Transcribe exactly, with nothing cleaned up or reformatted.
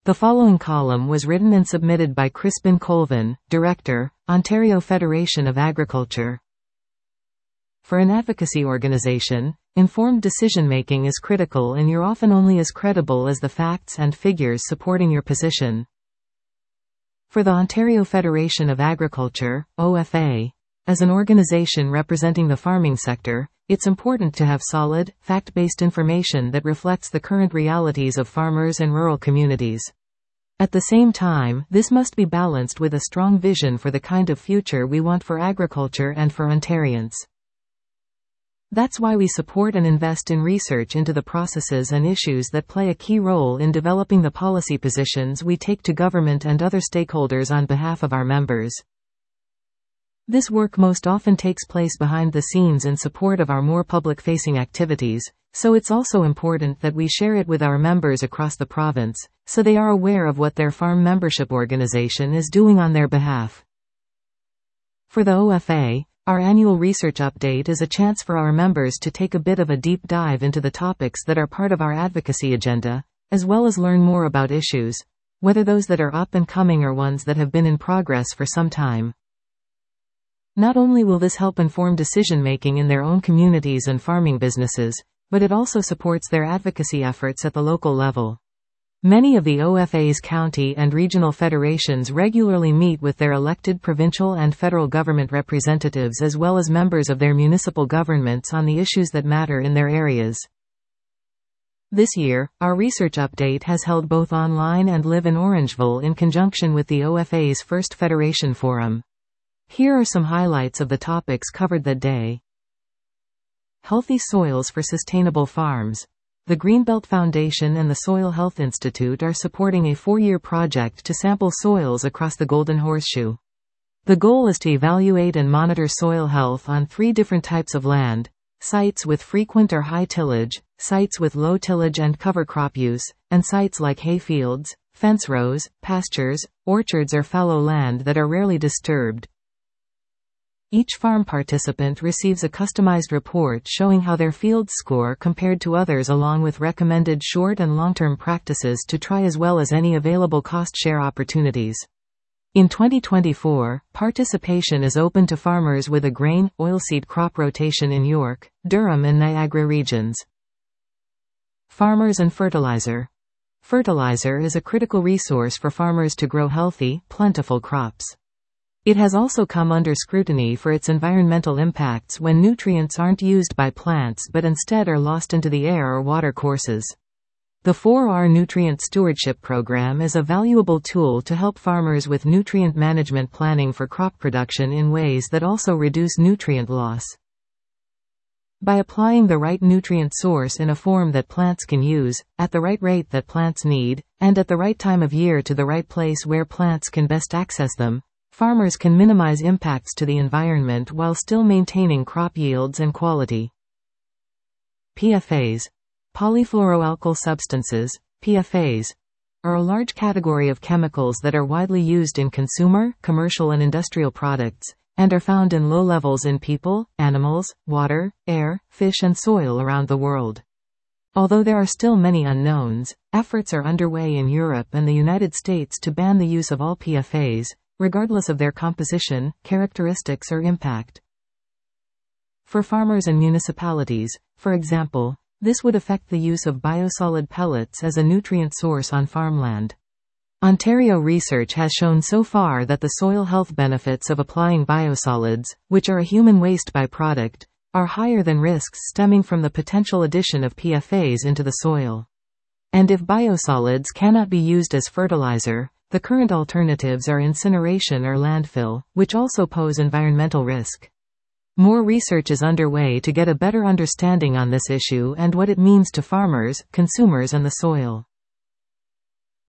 The following column was written and submitted by Crispin Colvin, Director, Ontario Federation of Agriculture. For an advocacy organization, informed decision-making is critical, and you're often only as credible as the facts and figures supporting your position. For the Ontario Federation of Agriculture, O F A, as an organization representing the farming sector, it's important to have solid, fact-based information that reflects the current realities of farmers and rural communities. At the same time, this must be balanced with a strong vision for the kind of future we want for agriculture and for Ontarians. That's why we support and invest in research into the processes and issues that play a key role in developing the policy positions we take to government and other stakeholders on behalf of our members. This work most often takes place behind the scenes in support of our more public-facing activities, so it's also important that we share it with our members across the province, so they are aware of what their farm membership organization is doing on their behalf. For the O F A, our annual research update is a chance for our members to take a bit of a deep dive into the topics that are part of our advocacy agenda, as well as learn more about issues, whether those that are up and coming or ones that have been in progress for some time. Not only will this help inform decision-making in their own communities and farming businesses, but it also supports their advocacy efforts at the local level. Many of the O F A's county and regional federations regularly meet with their elected provincial and federal government representatives as well as members of their municipal governments on the issues that matter in their areas. This year, our research update has held both online and live in Orangeville in conjunction with the O F A's first Federation Forum. Here are some highlights of the topics covered that day. Healthy soils for sustainable farms. The Greenbelt Foundation and the Soil Health Institute are supporting a four-year project to sample soils across the Golden Horseshoe. The goal is to evaluate and monitor soil health on three different types of land: sites with frequent or high tillage, sites with low tillage and cover crop use, and sites like hayfields, fence rows, pastures, orchards or fallow land that are rarely disturbed. Each farm participant receives a customized report showing how their fields score compared to others, along with recommended short and long-term practices to try, as well as any available cost-share opportunities. In twenty twenty-four, participation is open to farmers with a grain, oilseed crop rotation in York, Durham and Niagara regions. Farmers and fertilizer. Fertilizer is a critical resource for farmers to grow healthy, plentiful crops. It has also come under scrutiny for its environmental impacts when nutrients aren't used by plants but instead are lost into the air or water courses. The four R Nutrient Stewardship Program is a valuable tool to help farmers with nutrient management planning for crop production in ways that also reduce nutrient loss. By applying the right nutrient source in a form that plants can use, at the right rate that plants need, and at the right time of year to the right place where plants can best access them, farmers can minimize impacts to the environment while still maintaining crop yields and quality. P F As. Polyfluoroalkyl substances, P F As, are a large category of chemicals that are widely used in consumer, commercial and industrial products, and are found in low levels in people, animals, water, air, fish and soil around the world. Although there are still many unknowns, efforts are underway in Europe and the United States to ban the use of all P F As, regardless of their composition, characteristics or impact. For farmers and municipalities, for example, this would affect the use of biosolid pellets as a nutrient source on farmland. Ontario research has shown so far that the soil health benefits of applying biosolids, which are a human waste byproduct, are higher than risks stemming from the potential addition of P F As into the soil. And if biosolids cannot be used as fertilizer, the current alternatives are incineration or landfill, which also pose environmental risk. More research is underway to get a better understanding on this issue and what it means to farmers, consumers and the soil.